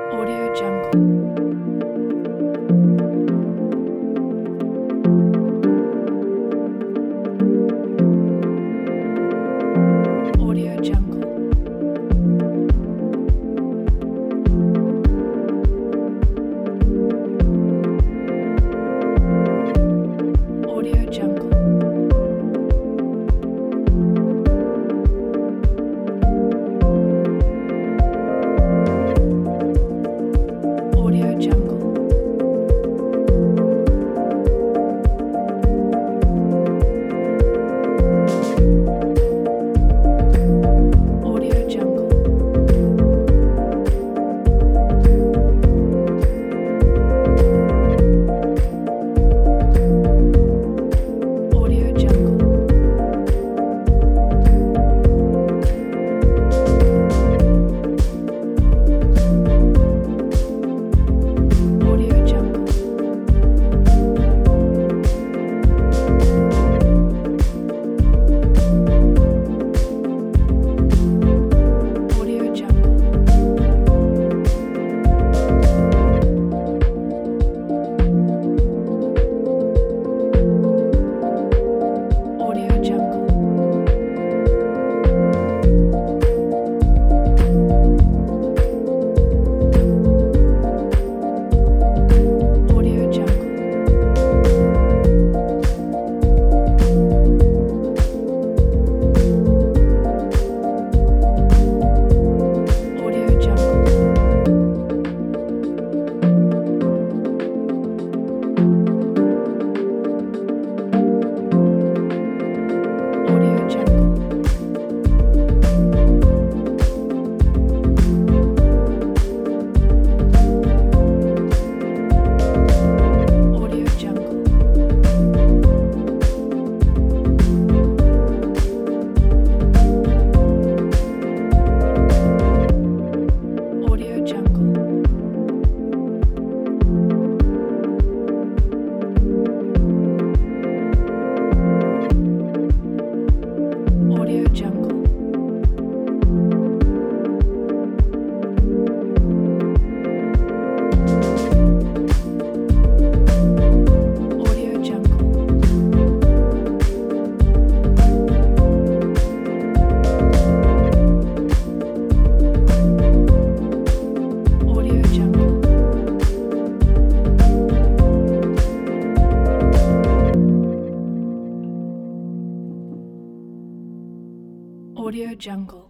Audio Jungle. Audio Jungle. Audio Jungle. Audio Jungle. Audio Jungle. Audio Jungle. Audio Jungle. Audio Jungle. Audio Jungle. Audio Jungle. Audio Jungle. Audio Jungle. Audio Jungle. Audio Jungle. Audio Jungle. Audio Jungle. Audio Jungle. Audio Jungle.